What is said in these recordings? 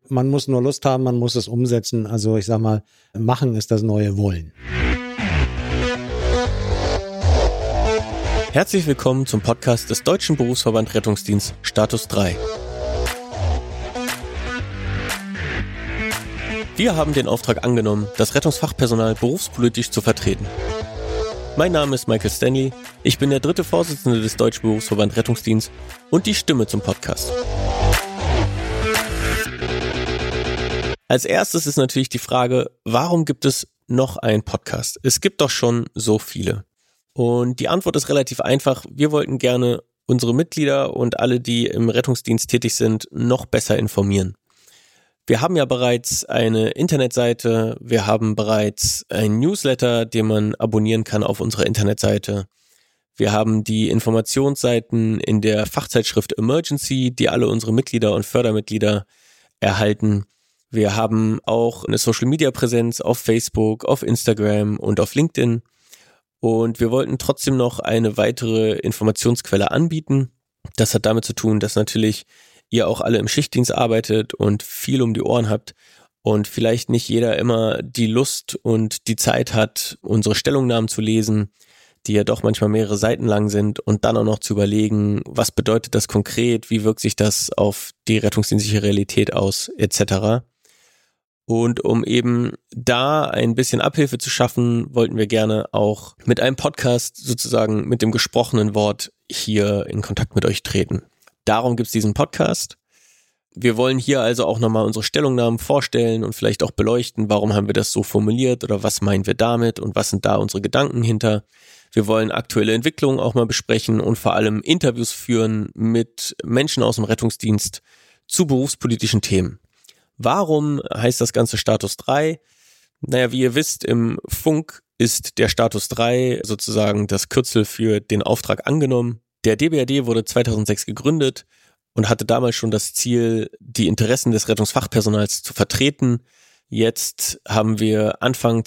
Man muss nur Lust haben, man muss es umsetzen. Also ich sag mal, machen ist das neue Wollen. Herzlich willkommen zum Podcast des Deutschen Berufsverband Rettungsdienst Status 3. Wir haben den Auftrag angenommen, das Rettungsfachpersonal berufspolitisch zu vertreten. Mein Name ist Michael Stanley, ich bin der dritte Vorsitzende des Deutschen Berufsverband Rettungsdienst und die Stimme zum Podcast. Als erstes ist natürlich die Frage, warum gibt es noch einen Podcast? Es gibt doch schon so viele. Und die Antwort ist relativ einfach. Wir wollten gerne unsere Mitglieder und alle, die im Rettungsdienst tätig sind, noch besser informieren. Wir haben ja bereits eine Internetseite, wir haben bereits einen Newsletter, den man abonnieren kann auf unserer Internetseite. Wir haben die Informationsseiten in der Fachzeitschrift Emergency, die alle unsere Mitglieder und Fördermitglieder erhalten. Wir haben auch eine Social-Media-Präsenz auf Facebook, auf Instagram und auf LinkedIn. Und wir wollten trotzdem noch eine weitere Informationsquelle anbieten. Das hat damit zu tun, dass natürlich ihr auch alle im Schichtdienst arbeitet und viel um die Ohren habt und vielleicht nicht jeder immer die Lust und die Zeit hat, unsere Stellungnahmen zu lesen, die ja doch manchmal mehrere Seiten lang sind und dann auch noch zu überlegen, was bedeutet das konkret, wie wirkt sich das auf die rettungsdienstliche Realität aus, etc. Und um eben da ein bisschen Abhilfe zu schaffen, wollten wir gerne auch mit einem Podcast sozusagen mit dem gesprochenen Wort hier in Kontakt mit euch treten. Darum gibt's diesen Podcast. Wir wollen hier also auch nochmal unsere Stellungnahmen vorstellen und vielleicht auch beleuchten, warum haben wir das so formuliert oder was meinen wir damit und was sind da unsere Gedanken hinter. Wir wollen aktuelle Entwicklungen auch mal besprechen und vor allem Interviews führen mit Menschen aus dem Rettungsdienst zu berufspolitischen Themen. Warum heißt das Ganze Status 3? Naja, wie ihr wisst, im Funk ist der Status 3 sozusagen das Kürzel für den Auftrag angenommen. Der DBRD wurde 2006 gegründet und hatte damals schon das Ziel, die Interessen des Rettungsfachpersonals zu vertreten. Jetzt haben wir Anfang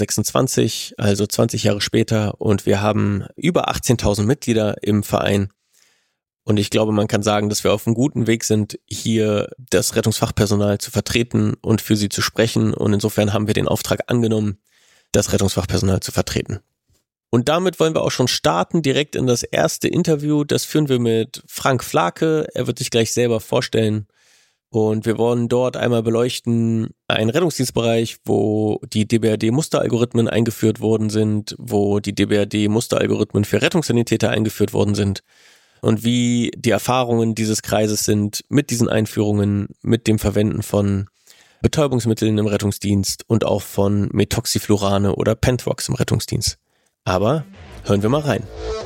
2026, also 20 Jahre später, und wir haben über 18.000 Mitglieder im Verein. Und ich glaube, man kann sagen, dass wir auf einem guten Weg sind, hier das Rettungsfachpersonal zu vertreten und für sie zu sprechen. Und insofern haben wir den Auftrag angenommen, das Rettungsfachpersonal zu vertreten. Und damit wollen wir auch schon starten, direkt in das erste Interview. Das führen wir mit Frank Flake. Er wird sich gleich selber vorstellen. Und wir wollen dort einmal beleuchten einen Rettungsdienstbereich, wo die DBRD-Musteralgorithmen eingeführt worden sind, wo die DBRD-Musteralgorithmen für Rettungssanitäter eingeführt worden sind. Und wie die Erfahrungen dieses Kreises sind mit diesen Einführungen, mit dem Verwenden von Betäubungsmitteln im Rettungsdienst und auch von Methoxyflurane oder Penthrox im Rettungsdienst. Aber hören wir mal rein.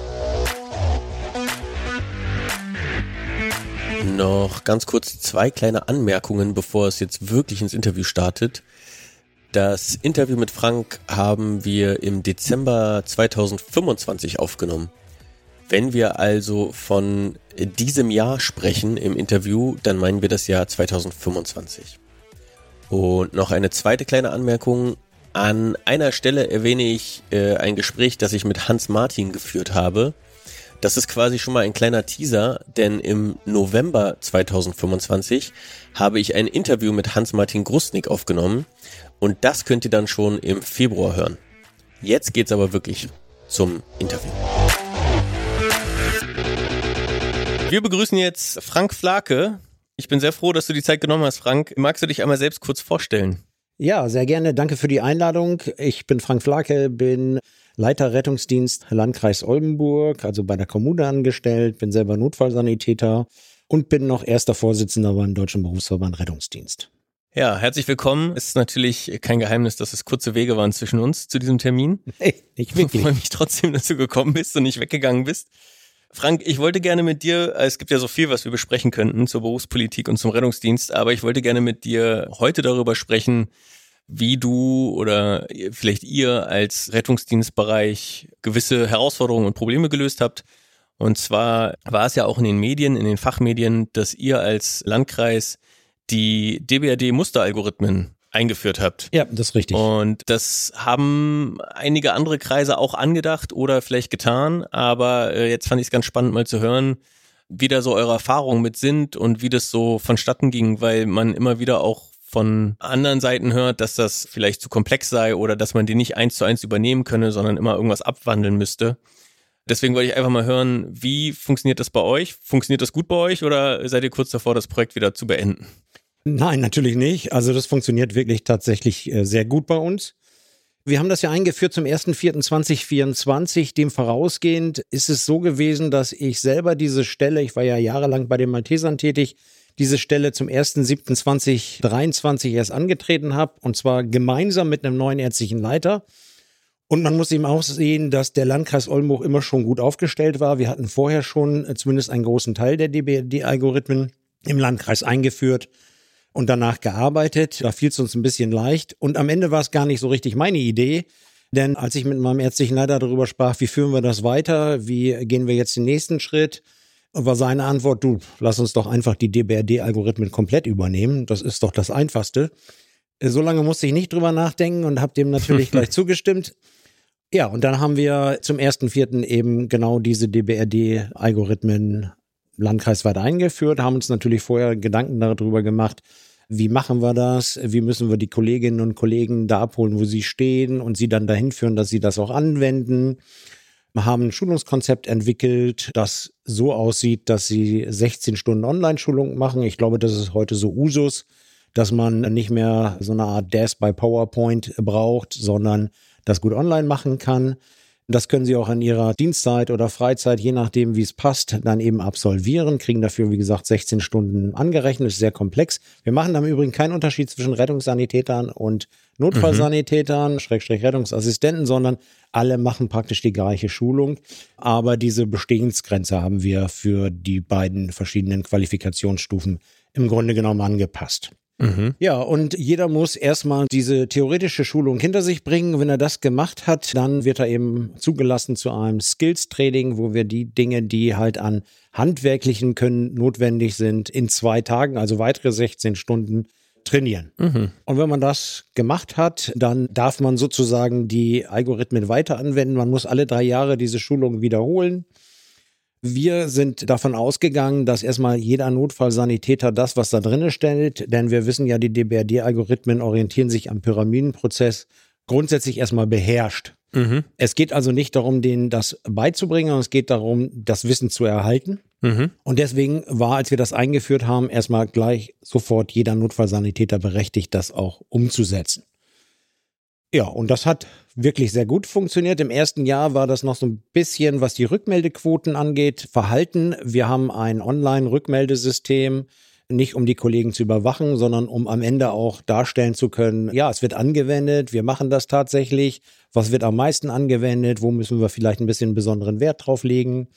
Noch ganz kurz 2 kleine Anmerkungen, bevor es jetzt wirklich ins Interview startet. Das Interview mit Frank haben wir im Dezember 2025 aufgenommen. Wenn wir also von diesem Jahr sprechen im Interview, dann meinen wir das Jahr 2025. Und noch eine zweite kleine Anmerkung. An einer Stelle erwähne ich ein Gespräch, das ich mit Hans Martin geführt habe. Das ist quasi schon mal ein kleiner Teaser, denn im November 2025 habe ich ein Interview mit Hans-Martin Grusnick aufgenommen und das könnt ihr dann schon im Februar hören. Jetzt geht's aber wirklich zum Interview. Wir begrüßen jetzt Frank Flake. Ich bin sehr froh, dass du die Zeit genommen hast, Frank. Magst du dich einmal selbst kurz vorstellen? Ja, sehr gerne. Danke für die Einladung. Ich bin Frank Flake, bin Leiter Rettungsdienst Landkreis Oldenburg, also bei der Kommune angestellt, bin selber Notfallsanitäter und bin noch erster Vorsitzender beim Deutschen Berufsverband Rettungsdienst. Ja, herzlich willkommen. Es ist natürlich kein Geheimnis, dass es kurze Wege waren zwischen uns zu diesem Termin. Nee, nicht wirklich. Ich freue mich trotzdem, dass du gekommen bist und nicht weggegangen bist. Frank, ich wollte gerne mit dir, es gibt ja so viel, was wir besprechen könnten zur Berufspolitik und zum Rettungsdienst, aber ich wollte gerne mit dir heute darüber sprechen, wie du oder vielleicht ihr als Rettungsdienstbereich gewisse Herausforderungen und Probleme gelöst habt. Und zwar war es ja auch in den Medien, in den Fachmedien, dass ihr als Landkreis die DBRD-Musteralgorithmen eingeführt habt. Ja, das ist richtig. Und das haben einige andere Kreise auch angedacht oder vielleicht getan, aber jetzt fand ich es ganz spannend mal zu hören, wie da so eure Erfahrungen mit sind und wie das so vonstatten ging, weil man immer wieder auch von anderen Seiten hört, dass das vielleicht zu komplex sei oder dass man die nicht 1:1 übernehmen könne, sondern immer irgendwas abwandeln müsste. Deswegen wollte ich einfach mal hören, wie funktioniert das bei euch? Funktioniert das gut bei euch oder seid ihr kurz davor, das Projekt wieder zu beenden? Nein, natürlich nicht. Also das funktioniert wirklich tatsächlich sehr gut bei uns. Wir haben das ja eingeführt zum 1.4.2024. Dem vorausgehend ist es so gewesen, dass ich selber diese Stelle, ich war ja jahrelang bei den Maltesern tätig, diese Stelle zum 1.7.2023 erst angetreten habe, und zwar gemeinsam mit einem neuen ärztlichen Leiter. Und man muss eben auch sehen, dass der Landkreis Oldenburg immer schon gut aufgestellt war. Wir hatten vorher schon zumindest einen großen Teil der DBRD-Algorithmen im Landkreis eingeführt und danach gearbeitet. Da fiel es uns ein bisschen leicht. Und am Ende war es gar nicht so richtig meine Idee. Denn als ich mit meinem ärztlichen Leiter darüber sprach, wie führen wir das weiter, wie gehen wir jetzt den nächsten Schritt, war seine Antwort, du, lass uns doch einfach die DBRD-Algorithmen komplett übernehmen. Das ist doch das Einfachste. So lange musste ich nicht drüber nachdenken und habe dem natürlich gleich zugestimmt. Ja, und dann haben wir zum 1.4. eben genau diese DBRD-Algorithmen landkreisweit eingeführt, haben uns natürlich vorher Gedanken darüber gemacht, wie machen wir das, wie müssen wir die Kolleginnen und Kollegen da abholen, wo sie stehen und sie dann dahin führen, dass sie das auch anwenden. Wir haben ein Schulungskonzept entwickelt, das so aussieht, dass sie 16 Stunden Online-Schulung machen. Ich glaube, das ist heute so Usus, dass man nicht mehr so eine Art DAS bei PowerPoint braucht, sondern das gut online machen kann. Das können Sie auch in Ihrer Dienstzeit oder Freizeit, je nachdem, wie es passt, dann eben absolvieren, kriegen dafür, wie gesagt, 16 Stunden angerechnet, ist sehr komplex. Wir machen da im Übrigen keinen Unterschied zwischen Rettungssanitätern und Notfallsanitätern, Rettungsassistenten, sondern alle machen praktisch die gleiche Schulung. Aber diese Bestehensgrenze haben wir für die beiden verschiedenen Qualifikationsstufen im Grunde genommen angepasst. Ja, und jeder muss erstmal diese theoretische Schulung hinter sich bringen. Wenn er das gemacht hat, dann wird er eben zugelassen zu einem Skills-Training, wo wir die Dinge, die halt an handwerklichen Können notwendig sind, in 2 Tagen, also weitere 16 Stunden, trainieren. Und wenn man das gemacht hat, dann darf man sozusagen die Algorithmen weiter anwenden. Man muss alle 3 Jahre diese Schulung wiederholen. Wir sind davon ausgegangen, dass erstmal jeder Notfallsanitäter das, was da drin steht, denn wir wissen ja, die DBRD-Algorithmen orientieren sich am Pyramidenprozess, grundsätzlich erstmal beherrscht. Es geht also nicht darum, denen das beizubringen, sondern es geht darum, das Wissen zu erhalten. Und deswegen war, als wir das eingeführt haben, erstmal gleich sofort jeder Notfallsanitäter berechtigt, das auch umzusetzen. Ja, und das hat wirklich sehr gut funktioniert. Im ersten Jahr war das noch so ein bisschen, was die Rückmeldequoten angeht, verhalten. Wir haben ein Online-Rückmeldesystem, nicht um die Kollegen zu überwachen, sondern um am Ende auch darstellen zu können, ja, es wird angewendet, wir machen das tatsächlich. Was wird am meisten angewendet? Wo müssen wir vielleicht ein bisschen besonderen Wert drauf legen?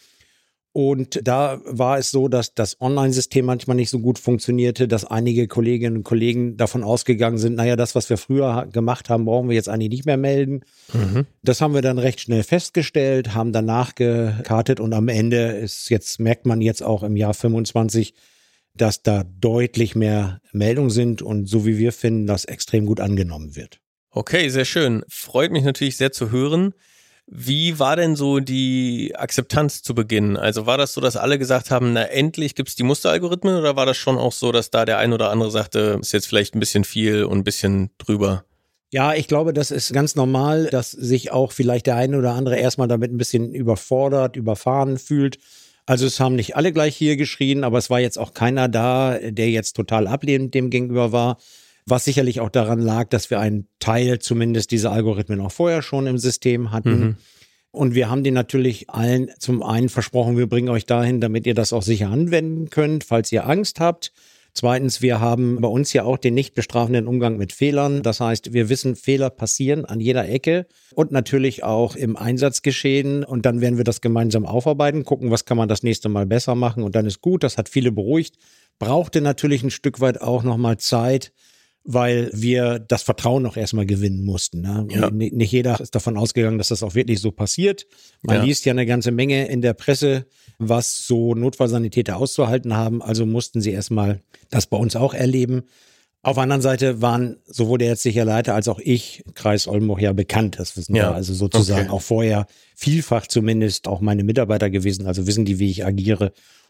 Und da war es so, dass das Online-System manchmal nicht so gut funktionierte, dass einige Kolleginnen und Kollegen davon ausgegangen sind, naja, das, was wir früher gemacht haben, brauchen wir jetzt eigentlich nicht mehr melden. Das haben wir dann recht schnell festgestellt, haben danach gekartet und am Ende ist jetzt, merkt man jetzt auch im Jahr 25, dass da deutlich mehr Meldungen sind und so wie wir finden, das extrem gut angenommen wird. Okay, sehr schön. Freut mich natürlich sehr zu hören. Wie war denn so die Akzeptanz zu Beginn? Also war das so, dass alle gesagt haben, na endlich gibt's die Musteralgorithmen oder war das schon auch so, dass da der ein oder andere sagte, ist jetzt vielleicht ein bisschen viel und ein bisschen drüber? Ja, ich glaube, das ist ganz normal, dass sich auch vielleicht der eine oder andere erstmal damit ein bisschen überfordert, überfahren fühlt. Also es haben nicht alle gleich hier geschrien, aber es war jetzt auch keiner da, der jetzt total ablehnend dem gegenüber war. Was sicherlich auch daran lag, dass wir einen Teil zumindest dieser Algorithmen auch vorher schon im System hatten. Und wir haben den natürlich allen zum einen versprochen, wir bringen euch dahin, damit ihr das auch sicher anwenden könnt, falls ihr Angst habt. Zweitens, wir haben bei uns ja auch den nicht bestrafenden Umgang mit Fehlern. Das heißt, wir wissen, Fehler passieren an jeder Ecke und natürlich auch im Einsatzgeschehen. Und dann werden wir das gemeinsam aufarbeiten, gucken, was kann man das nächste Mal besser machen. Und dann ist gut, das hat viele beruhigt. Brauchte natürlich ein Stück weit auch nochmal Zeit, weil wir das Vertrauen noch erstmal gewinnen mussten. Ne? Ja. Nicht jeder ist davon ausgegangen, dass das auch wirklich so passiert. Man liest ja eine ganze Menge in der Presse, was so Notfallsanitäter auszuhalten haben. Also mussten sie erstmal das bei uns auch erleben. Auf der anderen Seite waren sowohl der ärztliche Leiter als auch ich, Kreis Oldenburg, ja bekannt. Das wissen wir also sozusagen auch vorher vielfach zumindest auch meine Mitarbeiter gewesen. Also wissen die, wie ich agiere.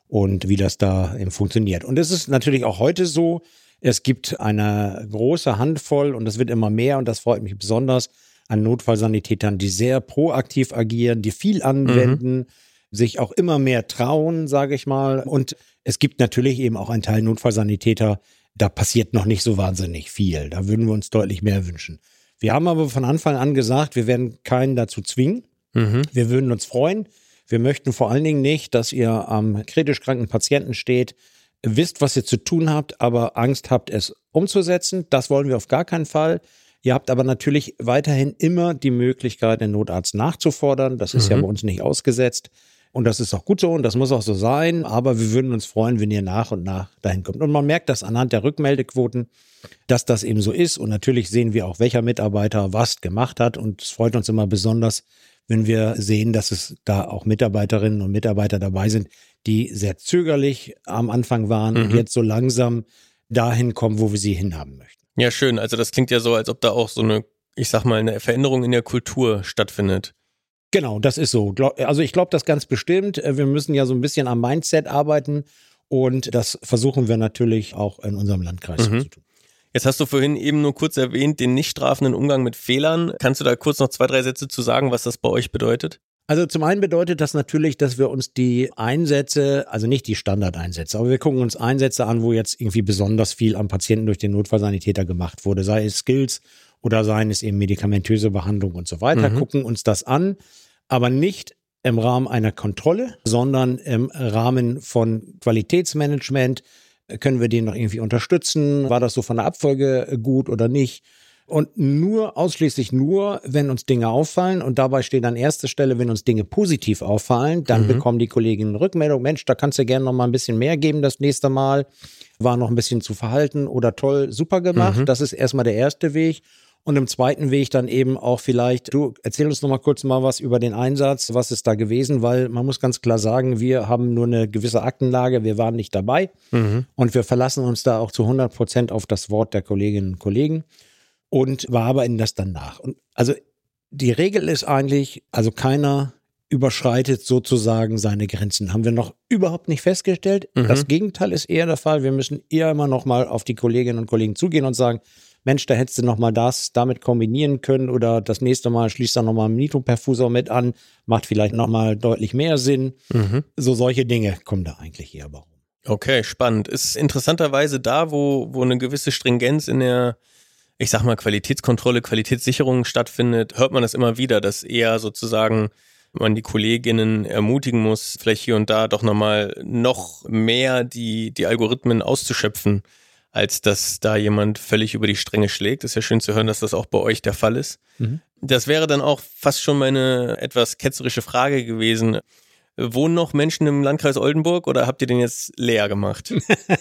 und wie das da eben funktioniert. Und es ist natürlich auch heute so, es gibt eine große Handvoll und das wird immer mehr und das freut mich besonders an Notfallsanitätern, die sehr proaktiv agieren, die viel anwenden, sich auch immer mehr trauen, sage ich mal. Und es gibt natürlich eben auch einen Teil Notfallsanitäter, da passiert noch nicht so wahnsinnig viel. Da würden wir uns deutlich mehr wünschen. Wir haben aber von Anfang an gesagt, wir werden keinen dazu zwingen. Wir würden uns freuen. Wir möchten vor allen Dingen nicht, dass ihr am kritisch kranken Patienten steht, wisst, was ihr zu tun habt, aber Angst habt, es umzusetzen. Das wollen wir auf gar keinen Fall. Ihr habt aber natürlich weiterhin immer die Möglichkeit, den Notarzt nachzufordern. Das ist ja bei uns nicht ausgesetzt. Und das ist auch gut so und das muss auch so sein. Aber wir würden uns freuen, wenn ihr nach und nach dahin kommt. Und man merkt das anhand der Rückmeldequoten, dass das eben so ist. Und natürlich sehen wir auch, welcher Mitarbeiter was gemacht hat. Und es freut uns immer besonders, wenn wir sehen, dass es da auch Mitarbeiterinnen und Mitarbeiter dabei sind, die sehr zögerlich am Anfang waren und jetzt so langsam dahin kommen, wo wir sie hinhaben möchten. Ja, schön. Also das klingt ja so, als ob da auch so eine, ich sag mal, eine Veränderung in der Kultur stattfindet. Genau, das ist so. Also ich glaube das ganz bestimmt. Wir müssen ja so ein bisschen am Mindset arbeiten und das versuchen wir natürlich auch in unserem Landkreis zu tun. Jetzt hast du vorhin eben nur kurz erwähnt, den nicht strafenden Umgang mit Fehlern. Kannst du da kurz noch 2, 3 Sätze zu sagen, was das bei euch bedeutet? Also zum einen bedeutet das natürlich, dass wir uns die Einsätze, also nicht die Standardeinsätze, aber wir gucken uns Einsätze an, wo jetzt irgendwie besonders viel am Patienten durch den Notfallsanitäter gemacht wurde, sei es Skills oder seien es eben medikamentöse Behandlung und so weiter, gucken uns das an, aber nicht im Rahmen einer Kontrolle, sondern im Rahmen von Qualitätsmanagement. Können wir den noch irgendwie unterstützen? War das so von der Abfolge gut oder nicht? Und ausschließlich nur, wenn uns Dinge auffallen und dabei steht an erster Stelle, wenn uns Dinge positiv auffallen, dann bekommen die Kolleginnen Rückmeldung, Mensch, da kannst du gerne noch mal ein bisschen mehr geben das nächste Mal, war noch ein bisschen zu verhalten oder toll, super gemacht. Das ist erstmal der erste Weg. Und im zweiten Weg dann eben auch vielleicht, du erzähl uns noch mal kurz was über den Einsatz, was ist da gewesen, weil man muss ganz klar sagen, wir haben nur eine gewisse Aktenlage, wir waren nicht dabei und wir verlassen uns da auch zu 100% auf das Wort der Kolleginnen und Kollegen und bearbeiten das dann nach. Und also die Regel ist eigentlich, also keiner überschreitet sozusagen seine Grenzen. Haben wir noch überhaupt nicht festgestellt. Das Gegenteil ist eher der Fall. Wir müssen eher immer noch mal auf die Kolleginnen und Kollegen zugehen und sagen, Mensch, da hättest du noch mal das damit kombinieren können oder das nächste Mal schließt da noch mal einen Nitroperfusor mit an, macht vielleicht noch mal deutlich mehr Sinn. So solche Dinge kommen da eigentlich eher bei rum. Okay, spannend. Ist interessanterweise da, wo eine gewisse Stringenz in der, ich sag mal, Qualitätskontrolle, Qualitätssicherung stattfindet, hört man das immer wieder, dass eher sozusagen man die Kolleginnen ermutigen muss, vielleicht hier und da doch nochmal noch mehr die Algorithmen auszuschöpfen, als dass da jemand völlig über die Stränge schlägt. Ist ja schön zu hören, dass das auch bei euch der Fall ist. Das wäre dann auch fast schon meine etwas ketzerische Frage gewesen. Wohnen noch Menschen im Landkreis Oldenburg oder habt ihr den jetzt leer gemacht?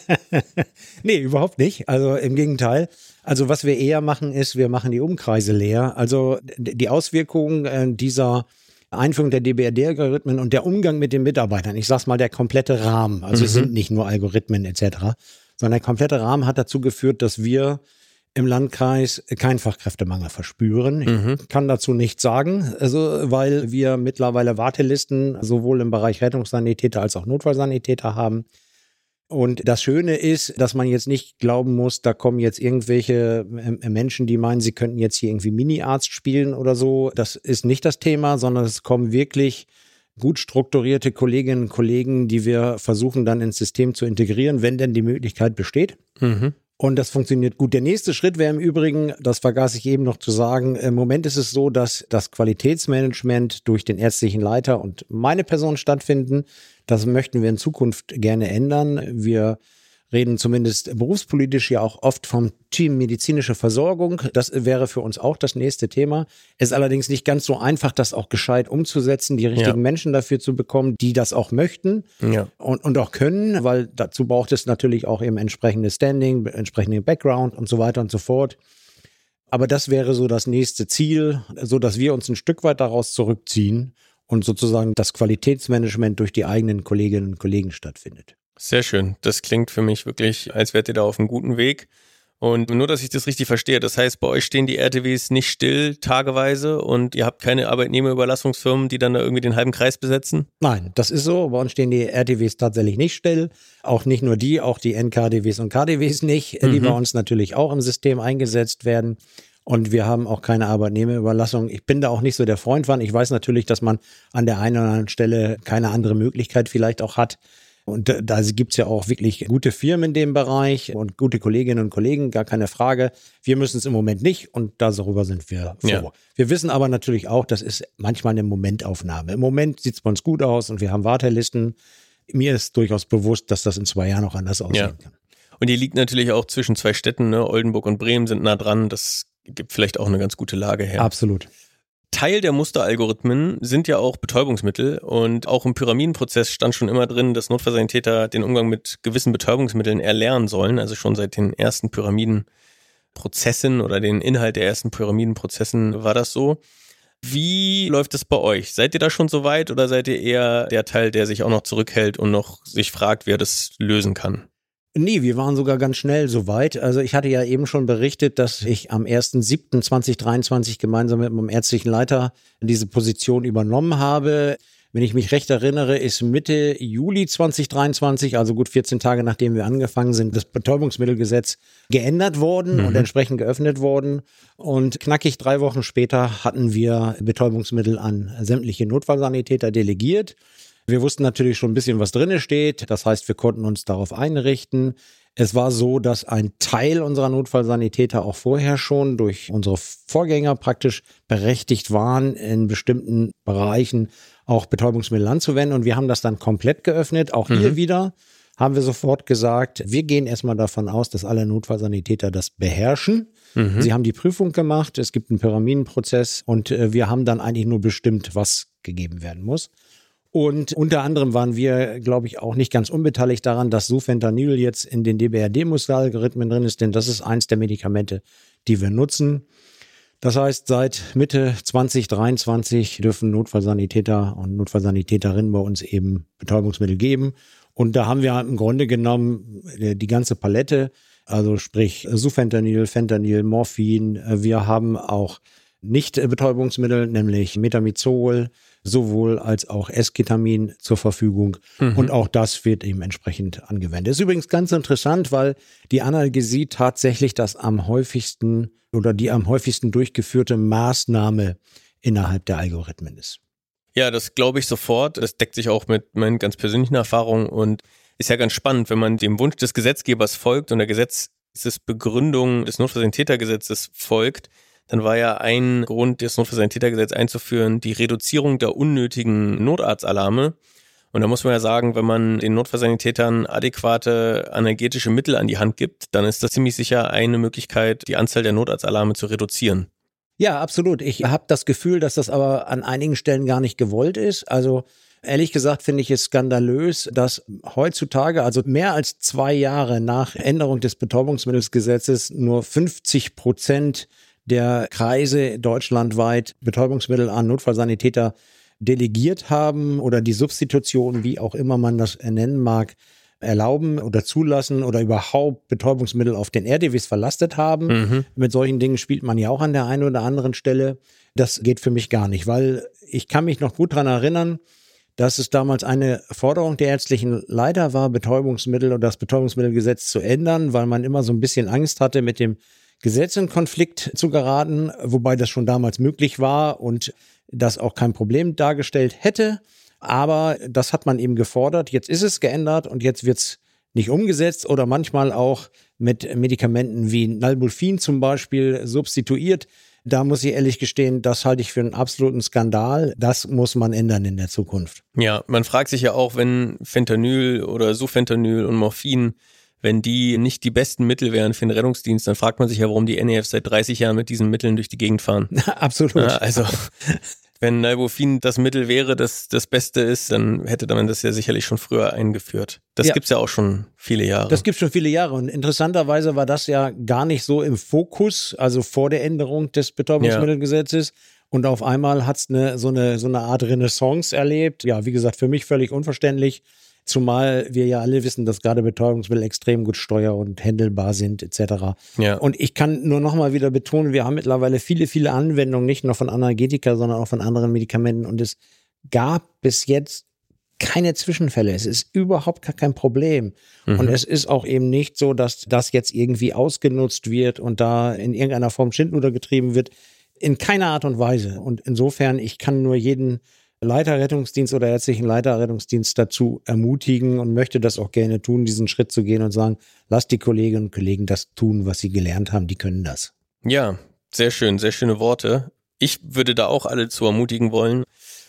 Nee, überhaupt nicht. Also im Gegenteil. Also was wir eher machen ist, wir machen die Umkreise leer. Also die Auswirkungen dieser Einführung der DBRD-Algorithmen und der Umgang mit den Mitarbeitern, ich sag's mal, der komplette Rahmen, also es sind nicht nur Algorithmen etc., sondern der komplette Rahmen hat dazu geführt, dass wir im Landkreis keinen Fachkräftemangel verspüren. Ich kann dazu nichts sagen, also weil wir mittlerweile Wartelisten sowohl im Bereich Rettungssanitäter als auch Notfallsanitäter haben. Und das Schöne ist, dass man jetzt nicht glauben muss, da kommen jetzt irgendwelche Menschen, die meinen, sie könnten jetzt hier irgendwie Mini-Arzt spielen oder so. Das ist nicht das Thema, sondern es kommen wirklich gut strukturierte Kolleginnen und Kollegen, die wir versuchen dann ins System zu integrieren, wenn denn die Möglichkeit besteht. Und das funktioniert gut. Der nächste Schritt wäre im Übrigen, das vergaß ich eben noch zu sagen, im Moment ist es so, dass das Qualitätsmanagement durch den ärztlichen Leiter und meine Person stattfinden. Das möchten wir in Zukunft gerne ändern. Wir reden zumindest berufspolitisch ja auch oft vom Team medizinische Versorgung. Das wäre für uns auch das nächste Thema. Es ist allerdings nicht ganz so einfach, das auch gescheit umzusetzen, die richtigen Menschen dafür zu bekommen, die das auch möchten und auch können, weil dazu braucht es natürlich auch eben entsprechendes Standing, entsprechenden Background und so weiter und so fort. Aber das wäre so das nächste Ziel, so dass wir uns ein Stück weit daraus zurückziehen und sozusagen das Qualitätsmanagement durch die eigenen Kolleginnen und Kollegen stattfindet. Sehr schön. Das klingt für mich wirklich, als wärt ihr da auf einem guten Weg. Und nur, dass ich das richtig verstehe, das heißt, bei euch stehen die RTWs nicht still tageweise und ihr habt keine Arbeitnehmerüberlassungsfirmen, die dann da irgendwie den halben Kreis besetzen? Nein, das ist so. Bei uns stehen die RTWs tatsächlich nicht still. Auch nicht nur die, auch die NKDWs und KDWs nicht, die bei uns natürlich auch im System eingesetzt werden. Und wir haben auch keine Arbeitnehmerüberlassung. Ich bin da auch nicht so der Freund von. Ich weiß natürlich, dass man an der einen oder anderen Stelle keine andere Möglichkeit vielleicht auch hat. Und da gibt's ja auch wirklich gute Firmen in dem Bereich und gute Kolleginnen und Kollegen, gar keine Frage. Wir müssen es im Moment nicht und darüber sind wir froh. Ja. Wir wissen aber natürlich auch, das ist manchmal eine Momentaufnahme. Im Moment sieht's bei uns gut aus und wir haben Wartelisten. Mir ist durchaus bewusst, dass das in 2 Jahren noch anders aussehen kann. Und ihr liegt natürlich auch zwischen 2 Städten, ne? Oldenburg und Bremen sind nah dran. Das gibt vielleicht auch eine ganz gute Lage her. Absolut. Teil der Musteralgorithmen sind ja auch Betäubungsmittel und auch im Pyramidenprozess stand schon immer drin, dass Notfallsanitäter den Umgang mit gewissen Betäubungsmitteln erlernen sollen, also schon seit den ersten Pyramidenprozessen oder den Inhalt der ersten Pyramidenprozessen war das so. Wie läuft es bei euch? Seid ihr da schon so weit oder seid ihr eher der Teil, der sich auch noch zurückhält und noch sich fragt, wer das lösen kann? Nee, wir waren sogar ganz schnell soweit. Also ich hatte ja eben schon berichtet, dass ich am 1.7.2023 gemeinsam mit meinem ärztlichen Leiter diese Position übernommen habe. Wenn ich mich recht erinnere, ist Mitte Juli 2023, also gut 14 Tage nachdem wir angefangen sind, das Betäubungsmittelgesetz geändert worden und entsprechend geöffnet worden. Und knackig 3 Wochen später hatten wir Betäubungsmittel an sämtliche Notfallsanitäter delegiert. Wir wussten natürlich schon ein bisschen, was drin steht. Das heißt, wir konnten uns darauf einrichten. Es war so, dass ein Teil unserer Notfallsanitäter auch vorher schon durch unsere Vorgänger praktisch berechtigt waren, in bestimmten Bereichen auch Betäubungsmittel anzuwenden. Und wir haben das dann komplett geöffnet. Auch hier wieder haben wir sofort gesagt, wir gehen erstmal davon aus, dass alle Notfallsanitäter das beherrschen. Sie haben die Prüfung gemacht. Es gibt einen Pyramidenprozess und wir haben dann eigentlich nur bestimmt, was gegeben werden muss. Und unter anderem waren wir, glaube ich, auch nicht ganz unbeteiligt daran, dass Sufentanil jetzt in den DBRD-Musteralgorithmen drin ist, denn das ist eins der Medikamente, die wir nutzen. Das heißt, seit Mitte 2023 dürfen Notfallsanitäter und Notfallsanitäterinnen bei uns eben Betäubungsmittel geben. Und da haben wir im Grunde genommen die ganze Palette, also sprich Sufentanil, Fentanyl, Morphin. Wir haben auch Nicht-Betäubungsmittel, nämlich Metamizol, sowohl als auch Esketamin zur Verfügung. Und auch das wird eben entsprechend angewendet. Ist übrigens ganz interessant, weil die Analgesie tatsächlich das am häufigsten oder die am häufigsten durchgeführte Maßnahme innerhalb der Algorithmen ist. Ja, das glaube ich sofort. Das deckt sich auch mit meinen ganz persönlichen Erfahrungen und ist ja ganz spannend, wenn man dem Wunsch des Gesetzgebers folgt und der Gesetzesbegründung des Notfallsanitätergesetzes folgt. Dann war ja ein Grund, das Notfallsanitätergesetz einzuführen, die Reduzierung der unnötigen Notarztalarme. Und da muss man ja sagen, wenn man den Notfallsanitätern adäquate analgetische Mittel an die Hand gibt, dann ist das ziemlich sicher eine Möglichkeit, die Anzahl der Notarztalarme zu reduzieren. Ja, absolut. Ich habe das Gefühl, dass das aber an einigen Stellen gar nicht gewollt ist. Also ehrlich gesagt finde ich es skandalös, dass heutzutage, also mehr als 2 Jahre nach Änderung des Betäubungsmittelsgesetzes, nur 50% der Kreise deutschlandweit Betäubungsmittel an Notfallsanitäter delegiert haben oder die Substitution, wie auch immer man das nennen mag, erlauben oder zulassen oder überhaupt Betäubungsmittel auf den RTWs verlastet haben. Mit solchen Dingen spielt man ja auch an der einen oder anderen Stelle. Das geht für mich gar nicht, weil ich kann mich noch gut daran erinnern, dass es damals eine Forderung der ärztlichen Leiter war, Betäubungsmittel oder das Betäubungsmittelgesetz zu ändern, weil man immer so ein bisschen Angst hatte, mit dem Gesetz in Konflikt zu geraten, wobei das schon damals möglich war und das auch kein Problem dargestellt hätte. Aber das hat man eben gefordert. Jetzt ist es geändert und jetzt wird's nicht umgesetzt oder manchmal auch mit Medikamenten wie Nalbuphrin zum Beispiel substituiert. Da muss ich ehrlich gestehen, das halte ich für einen absoluten Skandal. Das muss man ändern in der Zukunft. Ja, man fragt sich ja auch, wenn Fentanyl oder Sufentanil und Morphin, wenn die nicht die besten Mittel wären für den Rettungsdienst, dann fragt man sich ja, warum die NEF seit 30 Jahren mit diesen Mitteln durch die Gegend fahren. Absolut. Ja, also wenn Nalbuphrin das Mittel wäre, das das Beste ist, dann hätte man das ja sicherlich schon früher eingeführt. Das gibt's ja auch schon viele Jahre. Das gibt's schon viele Jahre und interessanterweise war das ja gar nicht so im Fokus, also vor der Änderung des Betäubungsmittelgesetzes. Und auf einmal hat's so eine Art Renaissance erlebt. Ja, wie gesagt, für mich völlig unverständlich. Zumal wir ja alle wissen, dass gerade Betäubungsmittel extrem gut steuer- und händelbar sind etc. Ja. Und ich kann nur noch mal wieder betonen, wir haben mittlerweile viele, viele Anwendungen, nicht nur von Analgetika, sondern auch von anderen Medikamenten. Und es gab bis jetzt keine Zwischenfälle. Es ist überhaupt gar kein Problem. Und es ist auch eben nicht so, dass das jetzt irgendwie ausgenutzt wird und da in irgendeiner Form Schindluder getrieben wird. In keiner Art und Weise. Und insofern, ich kann nur jeden Leiterrettungsdienst oder ärztlichen Leiterrettungsdienst dazu ermutigen und möchte das auch gerne tun, diesen Schritt zu gehen und sagen, lasst die Kolleginnen und Kollegen das tun, was sie gelernt haben, die können das. Ja, sehr schön, sehr schöne Worte. Ich würde da auch alle zu ermutigen wollen.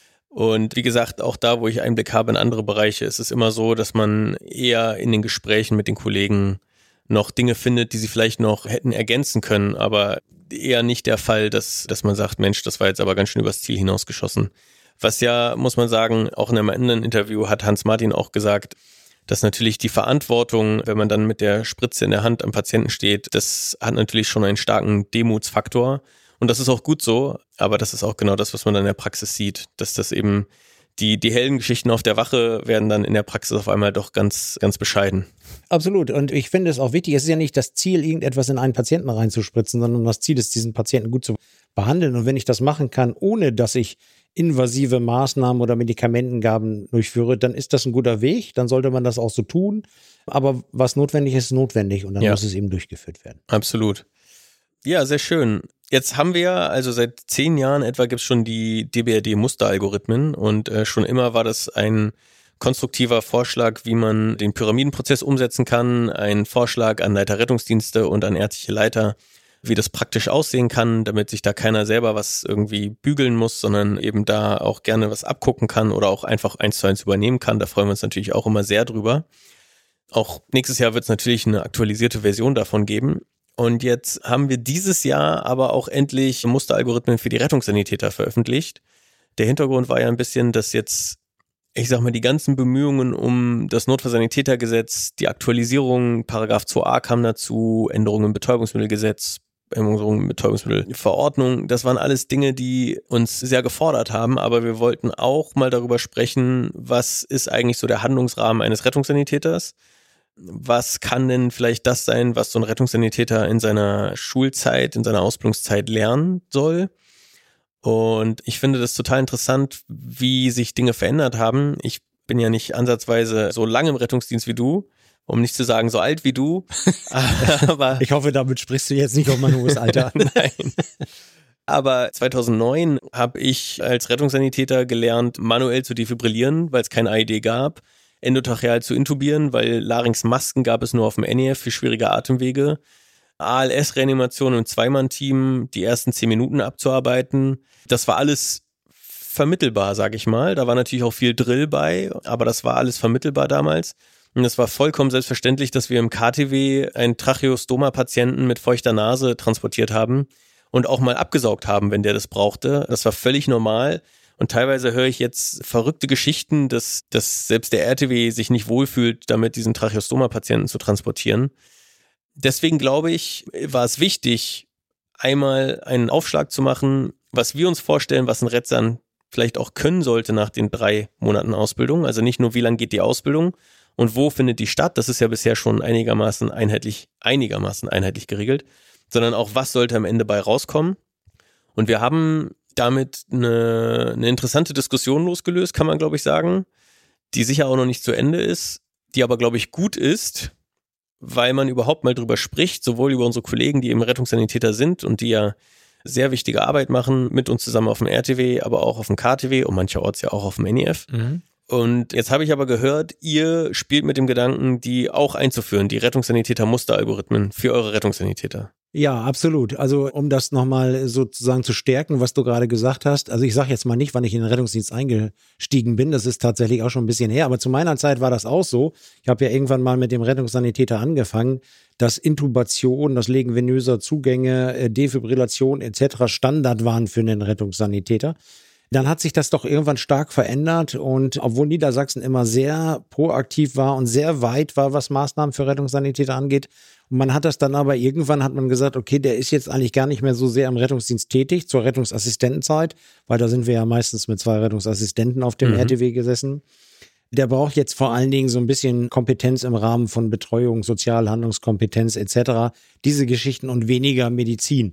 Und wie gesagt, auch da, wo ich Einblick habe in andere Bereiche, ist es immer so, dass man eher in den Gesprächen mit den Kollegen noch Dinge findet, die sie vielleicht noch hätten ergänzen können, aber eher nicht der Fall, dass man sagt, Mensch, das war jetzt aber ganz schön übers Ziel hinausgeschossen. Was ja, muss man sagen, auch in einem anderen Interview hat Hans-Martin auch gesagt, dass natürlich die Verantwortung, wenn man dann mit der Spritze in der Hand am Patienten steht, das hat natürlich schon einen starken Demutsfaktor. Und das ist auch gut so, aber das ist auch genau das, was man dann in der Praxis sieht, dass das eben die Heldengeschichten auf der Wache werden dann in der Praxis auf einmal doch ganz, ganz bescheiden. Absolut. Und ich finde es auch wichtig, es ist ja nicht das Ziel, irgendetwas in einen Patienten reinzuspritzen, sondern das Ziel ist, diesen Patienten gut zu behandeln. Und wenn ich das machen kann, ohne dass ich invasive Maßnahmen oder Medikamentengaben durchführe, dann ist das ein guter Weg, dann sollte man das auch so tun. Aber was notwendig ist, ist notwendig und dann muss es eben durchgeführt werden. Absolut. Ja, sehr schön. Jetzt haben wir, also seit 10 Jahren etwa gibt es schon die DBRD-Musteralgorithmen und schon immer war das ein konstruktiver Vorschlag, wie man den Pyramidenprozess umsetzen kann, ein Vorschlag an Leiterrettungsdienste und an ärztliche Leiter, wie das praktisch aussehen kann, damit sich da keiner selber was irgendwie bügeln muss, sondern eben da auch gerne was abgucken kann oder auch einfach 1:1 übernehmen kann. Da freuen wir uns natürlich auch immer sehr drüber. Auch nächstes Jahr wird es natürlich eine aktualisierte Version davon geben. Und jetzt haben wir dieses Jahr aber auch endlich Musteralgorithmen für die Rettungssanitäter veröffentlicht. Der Hintergrund war ja ein bisschen, dass jetzt, ich sag mal, die ganzen Bemühungen um das Notfallsanitätergesetz, die Aktualisierung, Paragraph 2a kam dazu, Änderungen im Betäubungsmittelgesetz, Änderungen im Betäubungsmittelverordnung, das waren alles Dinge, die uns sehr gefordert haben, aber wir wollten auch mal darüber sprechen, was ist eigentlich so der Handlungsrahmen eines Rettungssanitäters? Was kann denn vielleicht das sein, was so ein Rettungssanitäter in seiner Schulzeit, in seiner Ausbildungszeit lernen soll? Und ich finde das total interessant, wie sich Dinge verändert haben. Ich bin ja nicht ansatzweise so lange im Rettungsdienst wie du, um nicht zu sagen so alt wie du. Aber ich hoffe, damit sprichst du jetzt nicht auf mein hohes Alter an. Nein. Aber 2009 habe ich als Rettungssanitäter gelernt, manuell zu defibrillieren, weil es kein AED gab. Endotracheal zu intubieren, weil Larynxmasken gab es nur auf dem NEF für schwierige Atemwege. ALS-Reanimation im Zweimann-Team, die ersten 10 Minuten abzuarbeiten. Das war alles vermittelbar, sag ich mal. Da war natürlich auch viel Drill bei, aber das war alles vermittelbar damals. Und es war vollkommen selbstverständlich, dass wir im KTW einen Tracheostoma-Patienten mit feuchter Nase transportiert haben und auch mal abgesaugt haben, wenn der das brauchte. Das war völlig normal. Und teilweise höre ich jetzt verrückte Geschichten, dass selbst der RTW sich nicht wohlfühlt, damit diesen Tracheostoma-Patienten zu transportieren. Deswegen glaube ich, war es wichtig, einmal einen Aufschlag zu machen, was wir uns vorstellen, was ein Rettsan vielleicht auch können sollte nach den 3 Monaten Ausbildung. Also nicht nur, wie lang geht die Ausbildung und wo findet die statt, das ist ja bisher schon einigermaßen einheitlich geregelt, sondern auch, was sollte am Ende bei rauskommen. Und wir haben damit eine interessante Diskussion losgelöst, kann man glaube ich sagen, die sicher auch noch nicht zu Ende ist, die aber glaube ich gut ist, weil man überhaupt mal drüber spricht, sowohl über unsere Kollegen, die eben Rettungssanitäter sind und die ja sehr wichtige Arbeit machen, mit uns zusammen auf dem RTW, aber auch auf dem KTW und mancherorts ja auch auf dem NEF. Und jetzt habe ich aber gehört, ihr spielt mit dem Gedanken, die auch einzuführen, die Rettungssanitäter-Musteralgorithmen für eure Rettungssanitäter. Ja, absolut. Also um das nochmal sozusagen zu stärken, was du gerade gesagt hast. Also ich sage jetzt mal nicht, wann ich in den Rettungsdienst eingestiegen bin. Das ist tatsächlich auch schon ein bisschen her. Aber zu meiner Zeit war das auch so. Ich habe ja irgendwann mal mit dem Rettungssanitäter angefangen, dass Intubation, das Legen venöser Zugänge, Defibrillation etc. Standard waren für einen Rettungssanitäter. Dann hat sich das doch irgendwann stark verändert und obwohl Niedersachsen immer sehr proaktiv war und sehr weit war, was Maßnahmen für Rettungssanitäter angeht, und man hat das dann aber irgendwann hat man gesagt, okay, der ist jetzt eigentlich gar nicht mehr so sehr im Rettungsdienst tätig, zur Rettungsassistentenzeit, weil da sind wir ja meistens mit 2 Rettungsassistenten auf dem RTW gesessen. Der braucht jetzt vor allen Dingen so ein bisschen Kompetenz im Rahmen von Betreuung, Sozialhandlungskompetenz etc., diese Geschichten und weniger Medizin.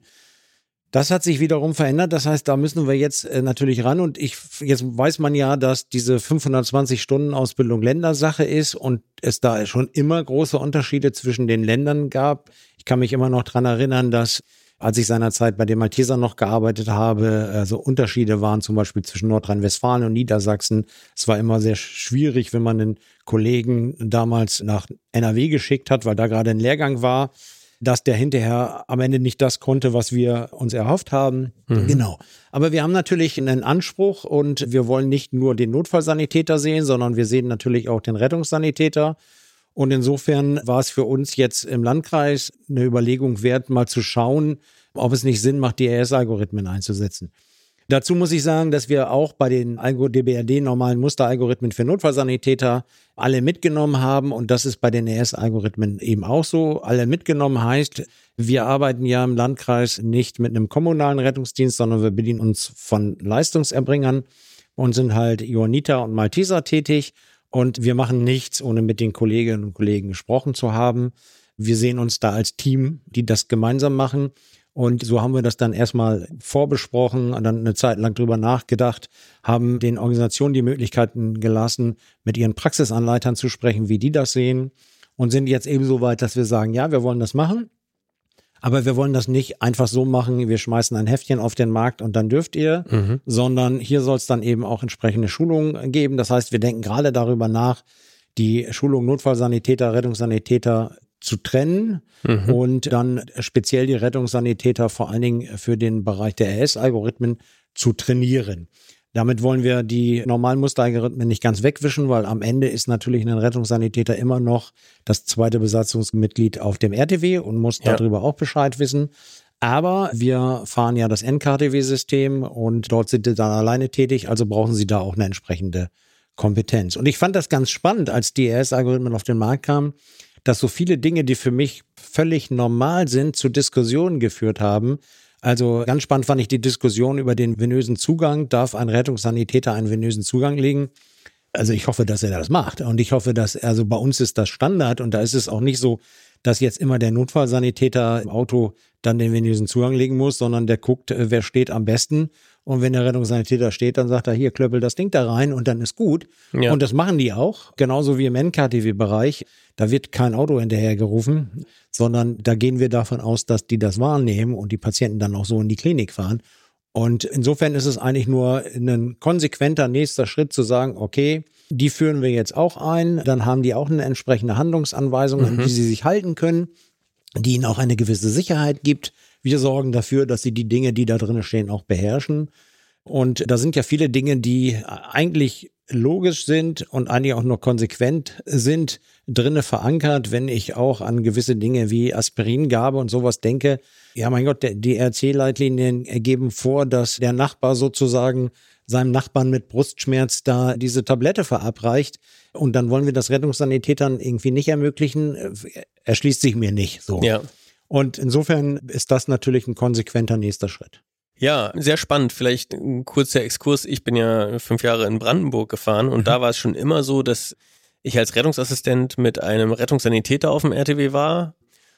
Das hat sich wiederum verändert, das heißt, da müssen wir jetzt natürlich ran und jetzt weiß man ja, dass diese 520-Stunden-Ausbildung Ländersache ist und es da schon immer große Unterschiede zwischen den Ländern gab. Ich kann mich immer noch dran erinnern, dass als ich seinerzeit bei den Maltesern noch gearbeitet habe, so Unterschiede waren zum Beispiel zwischen Nordrhein-Westfalen und Niedersachsen. Es war immer sehr schwierig, wenn man einen Kollegen damals nach NRW geschickt hat, weil da gerade ein Lehrgang war, dass der hinterher am Ende nicht das konnte, was wir uns erhofft haben. Genau. Aber wir haben natürlich einen Anspruch und wir wollen nicht nur den Notfallsanitäter sehen, sondern wir sehen natürlich auch den Rettungssanitäter. Und insofern war es für uns jetzt im Landkreis eine Überlegung wert, mal zu schauen, ob es nicht Sinn macht, DRS-Algorithmen einzusetzen. Dazu muss ich sagen, dass wir auch bei den DBRD normalen Musteralgorithmen für Notfallsanitäter alle mitgenommen haben und das ist bei den ES-Algorithmen eben auch so. Alle mitgenommen heißt, wir arbeiten ja im Landkreis nicht mit einem kommunalen Rettungsdienst, sondern wir bedienen uns von Leistungserbringern und sind halt Johanniter und Malteser tätig. Und wir machen nichts, ohne mit den Kolleginnen und Kollegen gesprochen zu haben. Wir sehen uns da als Team, die das gemeinsam machen. Und so haben wir das dann erstmal vorbesprochen und dann eine Zeit lang drüber nachgedacht, haben den Organisationen die Möglichkeiten gelassen, mit ihren Praxisanleitern zu sprechen, wie die das sehen. Und sind jetzt eben so weit, dass wir sagen, ja, wir wollen das machen. Aber wir wollen das nicht einfach so machen, wir schmeißen ein Heftchen auf den Markt und dann dürft ihr, sondern hier soll es dann eben auch entsprechende Schulungen geben. Das heißt, wir denken gerade darüber nach, die Schulung Notfallsanitäter, Rettungssanitäter zu trennen und dann speziell die Rettungssanitäter vor allen Dingen für den Bereich der RS-Algorithmen zu trainieren. Damit wollen wir die normalen Musteralgorithmen nicht ganz wegwischen, weil am Ende ist natürlich ein Rettungssanitäter immer noch das zweite Besatzungsmitglied auf dem RTW und muss darüber auch Bescheid wissen. Aber wir fahren ja das NKTW-System und dort sind sie dann alleine tätig, also brauchen sie da auch eine entsprechende Kompetenz. Und ich fand das ganz spannend, als die RS-Algorithmen auf den Markt kamen, dass so viele Dinge, die für mich völlig normal sind, zu Diskussionen geführt haben. Also ganz spannend fand ich die Diskussion über den venösen Zugang. Darf ein Rettungssanitäter einen venösen Zugang legen? Also ich hoffe, dass er das macht. Und ich hoffe, dass, also bei uns ist das Standard und da ist es auch nicht so, dass jetzt immer der Notfallsanitäter im Auto dann den venösen Zugang legen muss, sondern der guckt, wer steht am besten. Und wenn der Rettungssanitäter steht, dann sagt er, hier, klöppel das Ding da rein und dann ist gut. Ja. Und das machen die auch, genauso wie im NKTW-Bereich. Da wird kein Auto hinterhergerufen, sondern da gehen wir davon aus, dass die das wahrnehmen und die Patienten dann auch so in die Klinik fahren. Und insofern ist es eigentlich nur ein konsequenter nächster Schritt zu sagen, okay, die führen wir jetzt auch ein, dann haben die auch eine entsprechende Handlungsanweisung, an die sie sich halten können, die ihnen auch eine gewisse Sicherheit gibt. Wir sorgen dafür, dass sie die Dinge, die da drin stehen, auch beherrschen. Und da sind ja viele Dinge, die eigentlich logisch sind und eigentlich auch nur konsequent sind, drinne verankert, wenn ich auch an gewisse Dinge wie Aspiringabe und sowas denke. Ja, mein Gott, die RC-Leitlinien geben vor, dass der Nachbar sozusagen seinem Nachbarn mit Brustschmerz da diese Tablette verabreicht. Und dann wollen wir das Rettungssanitätern irgendwie nicht ermöglichen. Erschließt sich mir nicht so. Ja. Und insofern ist das natürlich ein konsequenter nächster Schritt. Ja, sehr spannend. Vielleicht ein kurzer Exkurs. Ich bin ja 5 Jahre in Brandenburg gefahren und da war es schon immer so, dass ich als Rettungsassistent mit einem Rettungssanitäter auf dem RTW war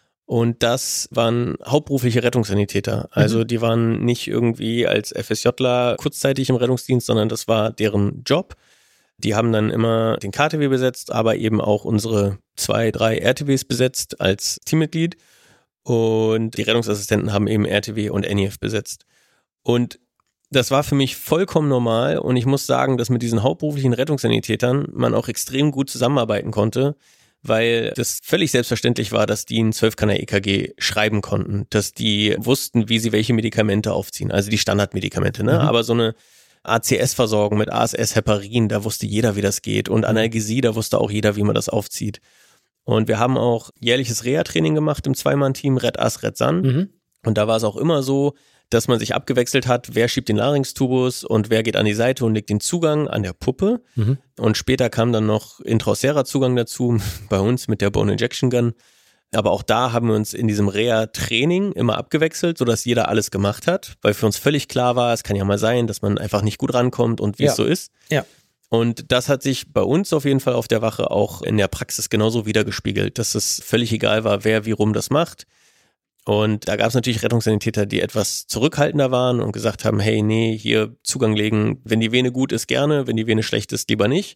und das waren hauptberufliche Rettungssanitäter. Also die waren nicht irgendwie als FSJler kurzzeitig im Rettungsdienst, sondern das war deren Job. Die haben dann immer den KTW besetzt, aber eben auch unsere 2, 3 RTWs besetzt als Teammitglied. Und die Rettungsassistenten haben eben RTW und NEF besetzt. Und das war für mich vollkommen normal und ich muss sagen, dass mit diesen hauptberuflichen Rettungssanitätern man auch extrem gut zusammenarbeiten konnte, weil das völlig selbstverständlich war, dass die ein 12-Kanal EKG schreiben konnten, dass die wussten, wie sie welche Medikamente aufziehen, also die Standardmedikamente, ne? Aber so eine ACS-Versorgung mit ASS, Heparin, da wusste jeder, wie das geht und Analgesie, da wusste auch jeder, wie man das aufzieht. Und wir haben auch jährliches Reha-Training gemacht im Zweimann-Team, Red As, Red San. Und da war es auch immer so, dass man sich abgewechselt hat, wer schiebt den Larynx-Tubus und wer geht an die Seite und legt den Zugang an der Puppe. Und später kam dann noch Intraossärer-Zugang dazu, bei uns mit der Bone Injection Gun. Aber auch da haben wir uns in diesem Reha-Training immer abgewechselt, sodass jeder alles gemacht hat, weil für uns völlig klar war, es kann ja mal sein, dass man einfach nicht gut rankommt und wie es so ist. Ja. Und das hat sich bei uns auf jeden Fall auf der Wache auch in der Praxis genauso wiedergespiegelt, dass es völlig egal war, wer wie rum das macht. Und da gab es natürlich Rettungssanitäter, die etwas zurückhaltender waren und gesagt haben, hey, nee, hier Zugang legen, wenn die Vene gut ist, gerne, wenn die Vene schlecht ist, lieber nicht.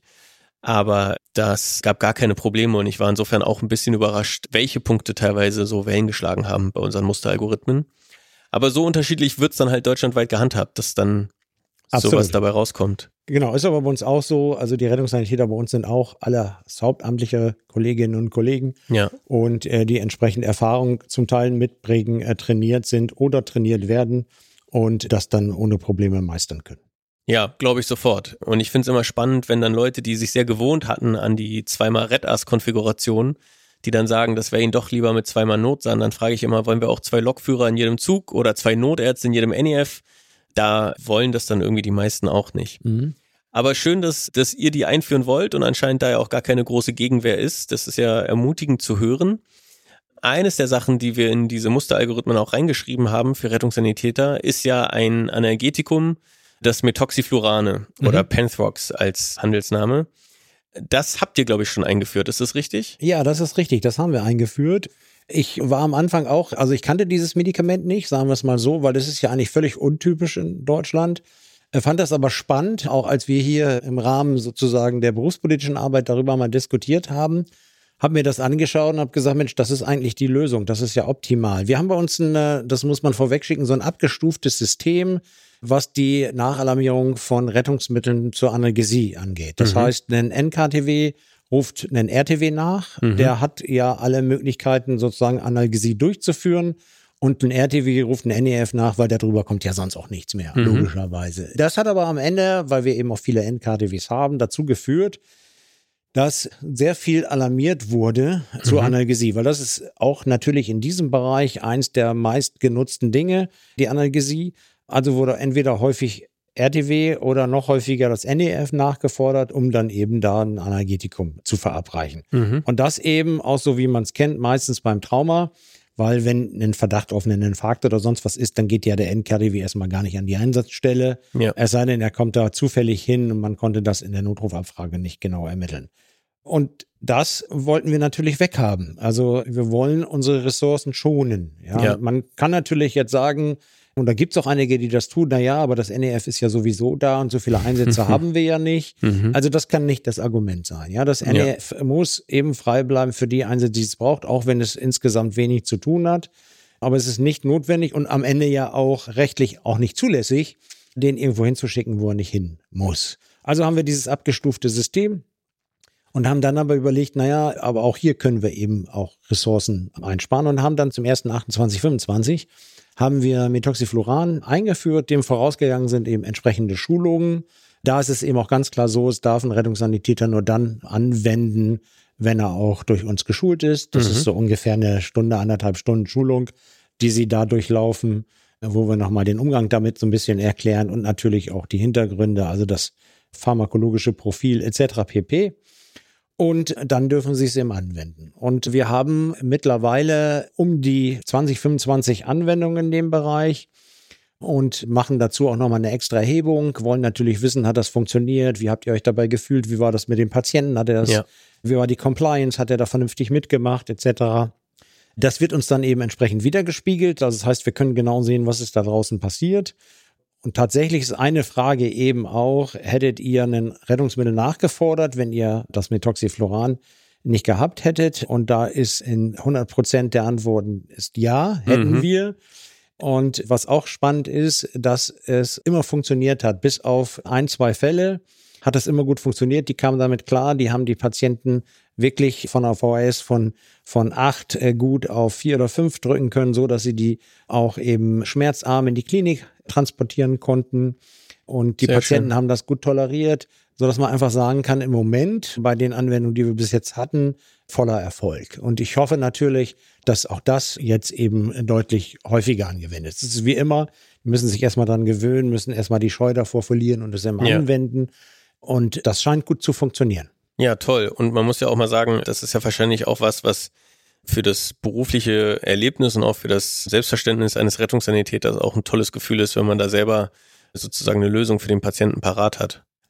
Aber das gab gar keine Probleme und ich war insofern auch ein bisschen überrascht, welche Punkte teilweise so Wellen geschlagen haben bei unseren Musteralgorithmen. Aber so unterschiedlich wird es dann halt deutschlandweit gehandhabt, dass dann sowas dabei rauskommt. Genau, ist aber bei uns auch so. Also die Rettungssanitäter bei uns sind auch alle hauptamtliche Kolleginnen und Kollegen. Ja. Und die entsprechend Erfahrung zum Teil mitbringen, trainiert sind oder trainiert werden und das dann ohne Probleme meistern können. Ja, glaube ich sofort. Und ich finde es immer spannend, wenn dann Leute, die sich sehr gewohnt hatten an die 2x-Red-Ass-Konfiguration, die dann sagen, das wäre ihnen doch lieber mit 2x Notsan, dann frage ich immer, wollen wir auch 2 Lokführer in jedem Zug oder 2 Notärzte in jedem NEF? Da wollen das dann irgendwie die meisten auch nicht. Mhm. Aber schön, dass ihr die einführen wollt und anscheinend da ja auch gar keine große Gegenwehr ist. Das ist ja ermutigend zu hören. Eines der Sachen, die wir in diese Musteralgorithmen auch reingeschrieben haben für Rettungssanitäter, ist ja ein Analgetikum, das Methoxyflurane oder Penthrox als Handelsname. Das habt ihr, glaube ich, schon eingeführt. Ist das richtig? Ja, das ist richtig. Das haben wir eingeführt. Ich war am Anfang auch, also ich kannte dieses Medikament nicht, sagen wir es mal so, weil das ist ja eigentlich völlig untypisch in Deutschland. Fand das aber spannend, auch als wir hier im Rahmen sozusagen der berufspolitischen Arbeit darüber mal diskutiert haben, habe mir das angeschaut und habe gesagt, Mensch, das ist eigentlich die Lösung, das ist ja optimal. Wir haben bei uns, das muss man vorwegschicken, so ein abgestuftes System, was die Nachalarmierung von Rettungsmitteln zur Analgesie angeht. Das heißt, ein NKTW ruft einen RTW nach, der hat ja alle Möglichkeiten, sozusagen Analgesie durchzuführen. Und ein RTW ruft ein NEF nach, weil darüber kommt ja sonst auch nichts mehr, logischerweise. Das hat aber am Ende, weil wir eben auch viele NKTWs haben, dazu geführt, dass sehr viel alarmiert wurde zur Analgesie, weil das ist auch natürlich in diesem Bereich eins der meistgenutzten Dinge, die Analgesie. Also wurde entweder häufig RTW oder noch häufiger das NEF nachgefordert, um dann eben da ein Analgetikum zu verabreichen. Und das eben auch so, wie man es kennt, meistens beim Trauma, weil wenn ein Verdacht auf einen Infarkt oder sonst was ist, dann geht ja der NKTW erstmal gar nicht an die Einsatzstelle. Ja. Es sei denn, er kommt da zufällig hin und man konnte das in der Notrufabfrage nicht genau ermitteln. Und das wollten wir natürlich weghaben. Also wir wollen unsere Ressourcen schonen. Ja. Man kann natürlich jetzt sagen, und da gibt es auch einige, die das tun, naja, aber das NEF ist ja sowieso da und so viele Einsätze haben wir ja nicht. Also das kann nicht das Argument sein. Ja, das NEF muss eben frei bleiben für die Einsätze, die es braucht, auch wenn es insgesamt wenig zu tun hat. Aber es ist nicht notwendig und am Ende ja auch rechtlich auch nicht zulässig, den irgendwo hinzuschicken, wo er nicht hin muss. Also haben wir dieses abgestufte System und haben dann aber überlegt, naja, aber auch hier können wir eben auch Ressourcen einsparen und haben dann zum 1.8.2025 haben wir Methoxyfluran eingeführt, dem vorausgegangen sind eben entsprechende Schulungen. Da ist es eben auch ganz klar so, es darf ein Rettungssanitäter nur dann anwenden, wenn er auch durch uns geschult ist. Das ist so ungefähr eine Stunde, 1,5 Stunden Schulung, die sie da durchlaufen, wo wir nochmal den Umgang damit so ein bisschen erklären und natürlich auch die Hintergründe, also das pharmakologische Profil etc. pp. Und dann dürfen sie es eben anwenden. Und wir haben mittlerweile um die 20, 25 Anwendungen in dem Bereich und machen dazu auch nochmal eine extra Erhebung, wollen natürlich wissen, hat das funktioniert, wie habt ihr euch dabei gefühlt, wie war das mit dem Patienten, hat er das, wie war die Compliance, hat er da vernünftig mitgemacht, etc. Das wird uns dann eben entsprechend wiedergespiegelt, also das heißt, wir können genau sehen, was ist da draußen passiert. Und tatsächlich ist eine Frage eben auch, hättet ihr ein Rettungsmittel nachgefordert, wenn ihr das Methoxyfluran nicht gehabt hättet? Und da ist in 100% der Antworten ist ja, hätten wir. Und was auch spannend ist, dass es immer funktioniert hat, bis auf 1, 2 Fälle hat das immer gut funktioniert. Die kamen damit klar, die haben die Patienten wirklich von einer VHS von 8 gut auf 4 oder 5 drücken können, so dass sie die auch eben schmerzarm in die Klinik transportieren konnten. Und die Patienten haben das gut toleriert, so dass man einfach sagen kann, im Moment bei den Anwendungen, die wir bis jetzt hatten, voller Erfolg. Und ich hoffe natürlich, dass auch das jetzt eben deutlich häufiger angewendet ist. Es ist wie immer, die müssen sich erstmal dran gewöhnen, müssen erstmal die Scheu davor verlieren und es immer anwenden. Und das scheint gut zu funktionieren. Ja, toll. Und man muss ja auch mal sagen, das ist ja wahrscheinlich auch was für das berufliche Erlebnis und auch für das Selbstverständnis eines Rettungssanitäters auch ein tolles Gefühl ist, wenn man da selber sozusagen eine Lösung für den Patienten parat hat.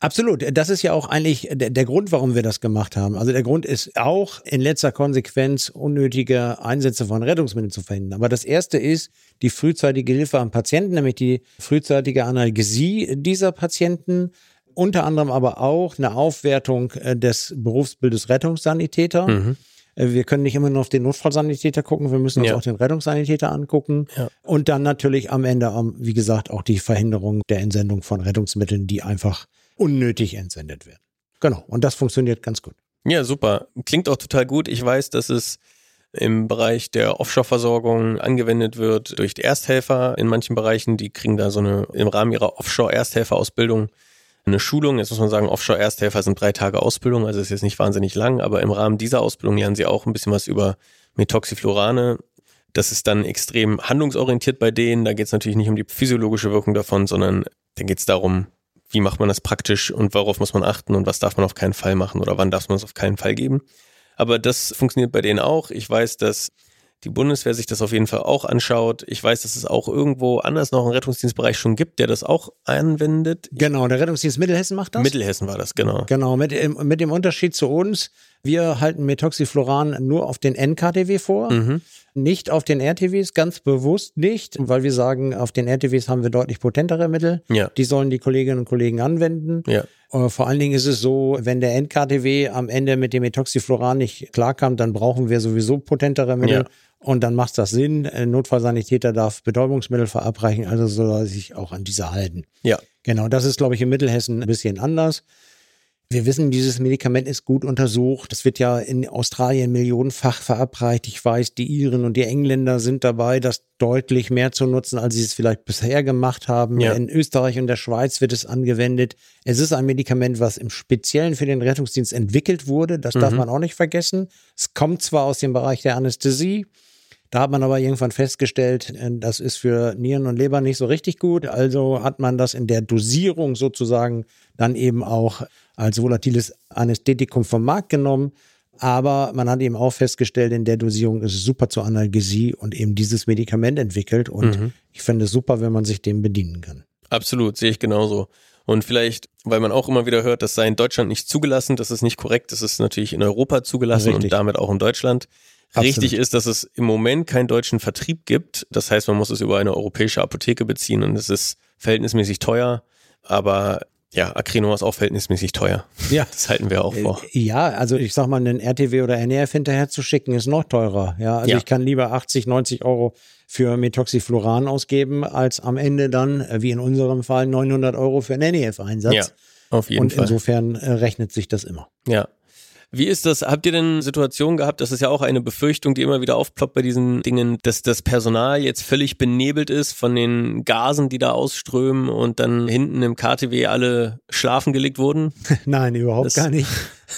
Absolut. Das ist ja auch eigentlich der Grund, warum wir das gemacht haben. Also der Grund ist auch in letzter Konsequenz unnötige Einsätze von Rettungsmitteln zu verhindern. Aber das erste ist die frühzeitige Hilfe am Patienten, nämlich die frühzeitige Analgesie dieser Patienten. Unter anderem aber auch eine Aufwertung des Berufsbildes Rettungssanitäter. Mhm. Wir können nicht immer nur auf den Notfallsanitäter gucken, wir müssen uns auch den Rettungssanitäter angucken. Ja. Und dann natürlich am Ende, wie gesagt, auch die Verhinderung der Entsendung von Rettungsmitteln, die einfach unnötig entsendet werden. Genau, und das funktioniert ganz gut. Ja, super. Klingt auch total gut. Ich weiß, dass es im Bereich der Offshore-Versorgung angewendet wird durch Ersthelfer in manchen Bereichen. Die kriegen da im Rahmen ihrer Offshore-Ersthelfer-Ausbildung eine Schulung. Jetzt muss man sagen, Offshore-Ersthelfer sind 3 Tage Ausbildung, also ist jetzt nicht wahnsinnig lang, aber im Rahmen dieser Ausbildung lernen sie auch ein bisschen was über Methoxyflorane. Das ist dann extrem handlungsorientiert bei denen. Da geht es natürlich nicht um die physiologische Wirkung davon, sondern da geht es darum, wie macht man das praktisch und worauf muss man achten und was darf man auf keinen Fall machen oder wann darf man es auf keinen Fall geben. Aber das funktioniert bei denen auch. Ich weiß, dass die Bundeswehr sich das auf jeden Fall auch anschaut. Ich weiß, dass es auch irgendwo anders noch einen Rettungsdienstbereich schon gibt, der das auch anwendet. Genau, der Rettungsdienst Mittelhessen macht das. Mittelhessen war das, genau. Genau, mit dem Unterschied zu uns. Wir halten Methoxyfloran nur auf den NKTW vor, nicht auf den RTWs, ganz bewusst nicht, weil wir sagen, auf den RTWs haben wir deutlich potentere Mittel. Ja. Die sollen die Kolleginnen und Kollegen anwenden. Ja. Vor allen Dingen ist es so, wenn der NKTW am Ende mit dem Methoxyfloran nicht klarkam, dann brauchen wir sowieso potentere Mittel. Ja. Und dann macht das Sinn. Ein Notfallsanitäter darf Betäubungsmittel verabreichen, also soll er sich auch an diese halten. Ja. Genau, das ist, glaube ich, in Mittelhessen ein bisschen anders. Wir wissen, dieses Medikament ist gut untersucht. Es wird ja in Australien millionenfach verabreicht. Ich weiß, die Iren und die Engländer sind dabei, das deutlich mehr zu nutzen, als sie es vielleicht bisher gemacht haben. Ja. In Österreich und der Schweiz wird es angewendet. Es ist ein Medikament, was im Speziellen für den Rettungsdienst entwickelt wurde. Das darf man auch nicht vergessen. Es kommt zwar aus dem Bereich der Anästhesie, da hat man aber irgendwann festgestellt, das ist für Nieren und Leber nicht so richtig gut. Also hat man das in der Dosierung sozusagen dann eben auch als volatiles Anästhetikum vom Markt genommen. Aber man hat eben auch festgestellt, in der Dosierung ist es super zur Analgesie und eben dieses Medikament entwickelt. Und ich finde es super, wenn man sich dem bedienen kann. Absolut, sehe ich genauso. Und vielleicht, weil man auch immer wieder hört, das sei in Deutschland nicht zugelassen, das ist nicht korrekt. Das ist natürlich in Europa zugelassen und damit auch in Deutschland. Richtig Absolut. Ist, dass es im Moment keinen deutschen Vertrieb gibt. Das heißt, man muss es über eine europäische Apotheke beziehen und es ist verhältnismäßig teuer. Aber ja, Acrinor ist auch verhältnismäßig teuer. Ja. Das halten wir auch vor. Ja, also ich sag mal, einen RTW oder NRF hinterher zu schicken, ist noch teurer. Ja, also ich kann lieber 80, 90 Euro für Methoxyfloran ausgeben, als am Ende dann, wie in unserem Fall, 900 Euro für einen NRF-Einsatz. Ja, auf jeden Fall. Und insofern rechnet sich das immer. Ja. Wie ist das? Habt ihr denn Situationen gehabt, das ist ja auch eine Befürchtung, die immer wieder aufploppt bei diesen Dingen, dass das Personal jetzt völlig benebelt ist von den Gasen, die da ausströmen und dann hinten im KTW alle schlafen gelegt wurden? Nein, überhaupt gar nicht.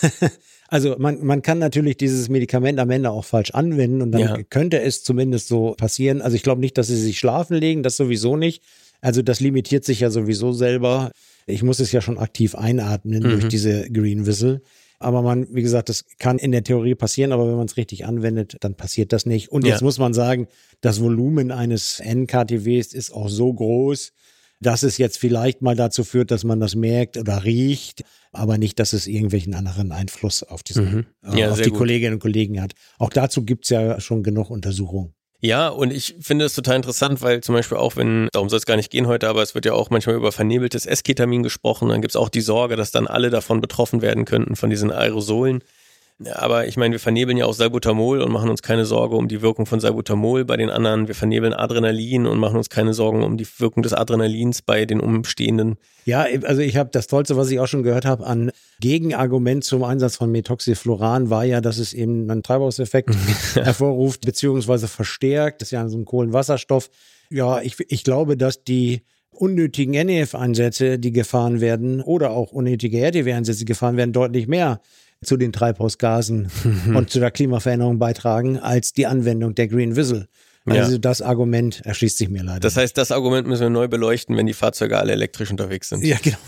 Also man kann natürlich dieses Medikament am Ende auch falsch anwenden und dann könnte es zumindest so passieren. Also ich glaube nicht, dass sie sich schlafen legen, das sowieso nicht. Also das limitiert sich ja sowieso selber. Ich muss es ja schon aktiv einatmen durch diese Green Whistle. Aber wie gesagt, das kann in der Theorie passieren, aber wenn man es richtig anwendet, dann passiert das nicht. Und jetzt muss man sagen, das Volumen eines NKTWs ist auch so groß, dass es jetzt vielleicht mal dazu führt, dass man das merkt oder riecht, aber nicht, dass es irgendwelchen anderen Einfluss auf die Kolleginnen und Kollegen hat. Auch dazu gibt es ja schon genug Untersuchungen. Ja, und ich finde es total interessant, weil zum Beispiel auch darum soll es gar nicht gehen heute, aber es wird ja auch manchmal über vernebeltes Esketamin gesprochen, dann gibt es auch die Sorge, dass dann alle davon betroffen werden könnten, von diesen Aerosolen. Aber ich meine, wir vernebeln ja auch Salbutamol und machen uns keine Sorge um die Wirkung von Salbutamol bei den anderen. Wir vernebeln Adrenalin und machen uns keine Sorgen um die Wirkung des Adrenalins bei den Umstehenden. Ja, also ich habe das Tollste, was ich auch schon gehört habe, an Gegenargument zum Einsatz von Methoxyfloran war ja, dass es eben einen Treibhauseffekt hervorruft bzw. verstärkt. Das ist ja so ein Kohlenwasserstoff. Ja, ich glaube, dass die unnötigen NEF-Einsätze, die gefahren werden, oder auch unnötige RTW-Einsätze, die gefahren werden, deutlich mehr zu den Treibhausgasen und zu der Klimaveränderung beitragen, als die Anwendung der Green Whistle. Also das Argument erschließt sich mir leider. Das heißt, das Argument müssen wir neu beleuchten, wenn die Fahrzeuge alle elektrisch unterwegs sind. Ja, genau.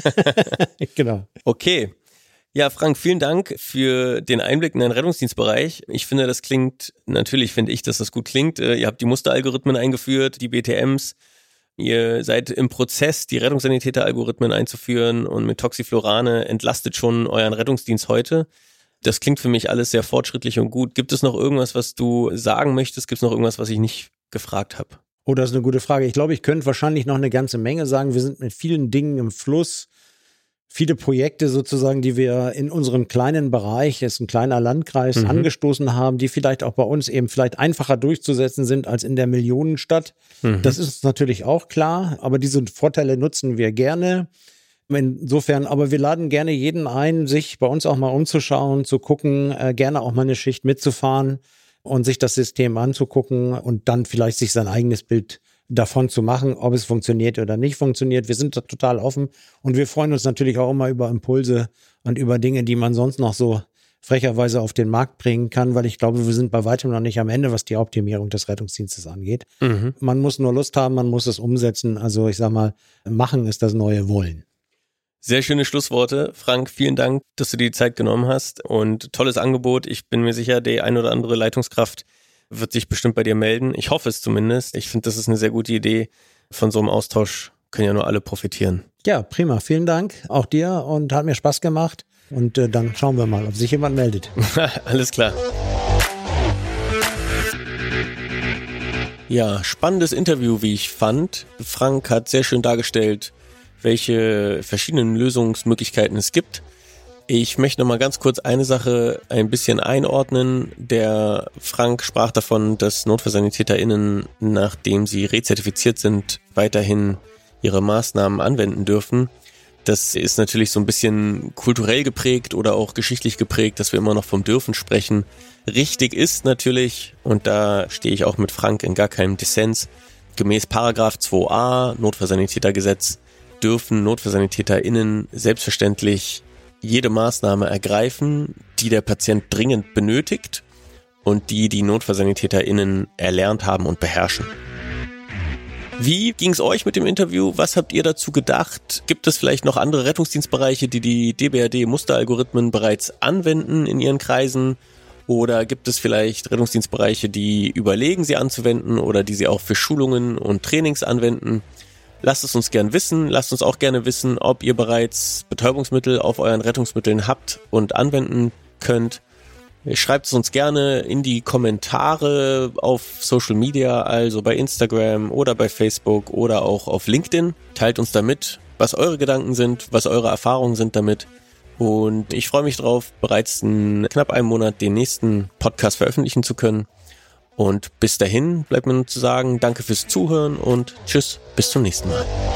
Genau. Okay. Ja, Frank, vielen Dank für den Einblick in den Rettungsdienstbereich. Ich finde, natürlich finde ich, dass das gut klingt. Ihr habt die Musteralgorithmen eingeführt, die BTMs. Ihr seid im Prozess, die Rettungssanitäter-Algorithmen einzuführen und mit Toxiflorane entlastet schon euren Rettungsdienst heute. Das klingt für mich alles sehr fortschrittlich und gut. Gibt es noch irgendwas, was du sagen möchtest? Gibt es noch irgendwas, was ich nicht gefragt habe? Oh, das ist eine gute Frage. Ich glaube, ich könnte wahrscheinlich noch eine ganze Menge sagen. Wir sind mit vielen Dingen im Fluss. Viele Projekte sozusagen, die wir in unserem kleinen Bereich, ist ein kleiner Landkreis, angestoßen haben, die vielleicht auch bei uns eben vielleicht einfacher durchzusetzen sind als in der Millionenstadt. Das ist uns natürlich auch klar, aber diese Vorteile nutzen wir gerne. Insofern, aber wir laden gerne jeden ein, sich bei uns auch mal umzuschauen, zu gucken, gerne auch mal eine Schicht mitzufahren und sich das System anzugucken und dann vielleicht sich sein eigenes Bild davon zu machen, ob es funktioniert oder nicht funktioniert. Wir sind da total offen und wir freuen uns natürlich auch immer über Impulse und über Dinge, die man sonst noch so frecherweise auf den Markt bringen kann, weil ich glaube, wir sind bei weitem noch nicht am Ende, was die Optimierung des Rettungsdienstes angeht. Man muss nur Lust haben, man muss es umsetzen. Also ich sag mal, machen ist das neue Wollen. Sehr schöne Schlussworte. Frank, vielen Dank, dass du dir die Zeit genommen hast und tolles Angebot. Ich bin mir sicher, die ein oder andere Leitungskraft wird sich bestimmt bei dir melden. Ich hoffe es zumindest. Ich finde, das ist eine sehr gute Idee. Von so einem Austausch können ja nur alle profitieren. Ja, prima. Vielen Dank auch dir und hat mir Spaß gemacht. Und dann schauen wir mal, ob sich jemand meldet. Alles klar. Ja, spannendes Interview, wie ich fand. Frank hat sehr schön dargestellt, welche verschiedenen Lösungsmöglichkeiten es gibt. Ich möchte noch mal ganz kurz eine Sache ein bisschen einordnen. Der Frank sprach davon, dass NotfallsanitäterInnen, nachdem sie rezertifiziert sind, weiterhin ihre Maßnahmen anwenden dürfen. Das ist natürlich so ein bisschen kulturell geprägt oder auch geschichtlich geprägt, dass wir immer noch vom Dürfen sprechen. Richtig ist natürlich, und da stehe ich auch mit Frank in gar keinem Dissens, gemäß Paragraph 2a Notfallsanitätergesetz dürfen NotfallsanitäterInnen selbstverständlich jede Maßnahme ergreifen, die der Patient dringend benötigt und die NotfallsanitäterInnen erlernt haben und beherrschen. Wie ging es euch mit dem Interview? Was habt ihr dazu gedacht? Gibt es vielleicht noch andere Rettungsdienstbereiche, die DBRD-Musteralgorithmen bereits anwenden in ihren Kreisen? Oder gibt es vielleicht Rettungsdienstbereiche, die überlegen, sie anzuwenden oder die sie auch für Schulungen und Trainings anwenden? Lasst es uns gern wissen. Lasst uns auch gerne wissen, ob ihr bereits Betäubungsmittel auf euren Rettungsmitteln habt und anwenden könnt. Schreibt es uns gerne in die Kommentare auf Social Media, also bei Instagram oder bei Facebook oder auch auf LinkedIn. Teilt uns damit, was eure Gedanken sind, was eure Erfahrungen sind damit. Und ich freue mich drauf, bereits in knapp einem Monat den nächsten Podcast veröffentlichen zu können. Und bis dahin bleibt mir nur zu sagen, danke fürs Zuhören und tschüss, bis zum nächsten Mal.